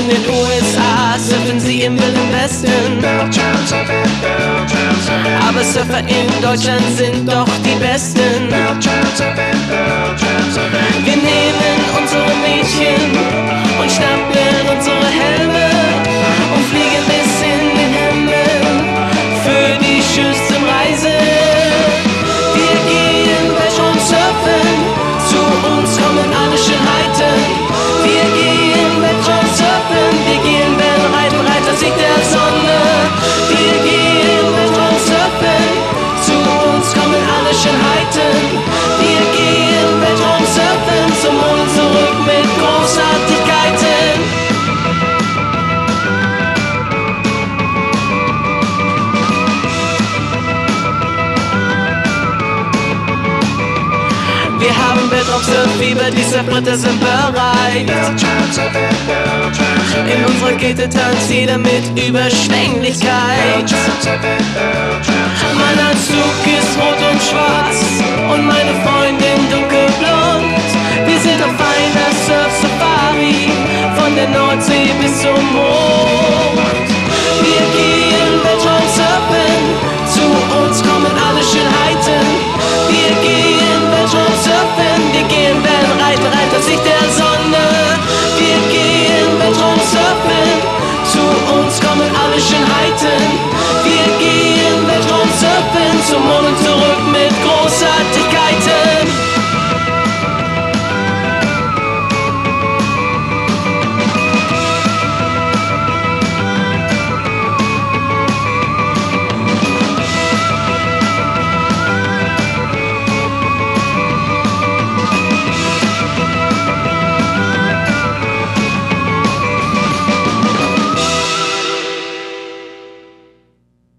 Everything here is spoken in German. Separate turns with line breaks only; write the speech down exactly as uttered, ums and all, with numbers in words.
in den U S A surfen sie im Wilden Westen. Aber Surfer in Deutschland sind doch die Besten. Wir nehmen unsere Mädchen und schnappen unsere Helme und fliegen bis in den Himmel für die schönste Reise. Wir gehen Weltraum surfen, zu uns kommen alle Schönheiten. Wir gehen Weltraum surfen, wir gehen Wellenreiten, Reiter Sieg der Sonne. Wir gehen Weltraum surfen, zu uns kommen alle Schönheiten. Wir gehen Weltraum surfen, zum Mond zurück mit Großartigkeiten. Wir haben Weltraum-Surf-Fieber, die Surfbretter sind bereit. In unserer Rakete tanzt jeder mit Überschwänglichkeit. Mein Anzug ist rot und schwarz und meine Freundin dunkelblond. Wir sind auf einer Surf-Safari, von der Nordsee bis zum Mond. Wir gehen Weltraum surfen, zu uns kommen alle Schönheiten. Wir gehen Weltraum surfen, wir gehen Wellenreiten, Reiter Sieg der Sonne. Wir gehen Weltraum surfen, zu uns kommen alle Schönheiten. Wir gehen Weltraum surfen, zum Mond und zum